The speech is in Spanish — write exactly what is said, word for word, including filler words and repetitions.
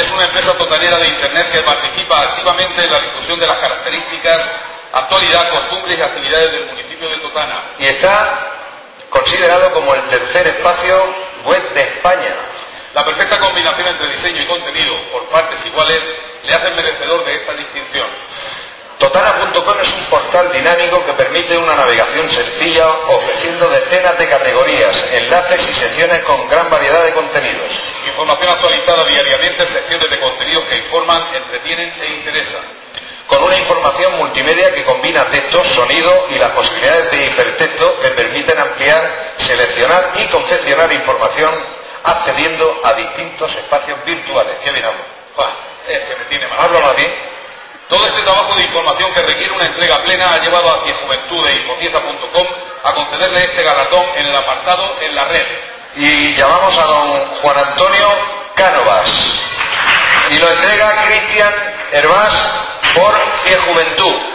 es una empresa totanera de Internet que participa activamente en la difusión de las características, actualidad, costumbres y actividades del municipio de Totana. Y está considerado como el tercer espacio web de España. La perfecta combinación entre diseño y contenido, por partes iguales, le hace merecedor de esta distinción. Totana punto com es un portal dinámico que permite una navegación sencilla, ofreciendo decenas de categorías, enlaces y secciones con gran variedad de contenidos. Información actualizada diariamente, secciones de contenidos que informan, entretienen e interesan. Con una información multimedia que combina texto, sonido y las posibilidades de hipertexto que permiten ampliar, seleccionar y confeccionar información accediendo a distintos espacios virtuales. ¿Qué bien hablo? Es que me tiene mal. ¿Hablo más bien? Todo este trabajo de información que requiere una entrega plena ha llevado a Fiejuventud de Infopieza punto com a concederle este galardón en el apartado En la Red. Y llamamos a don Juan Antonio Cánovas y lo entrega Cristian Hervás por Fiejuventud.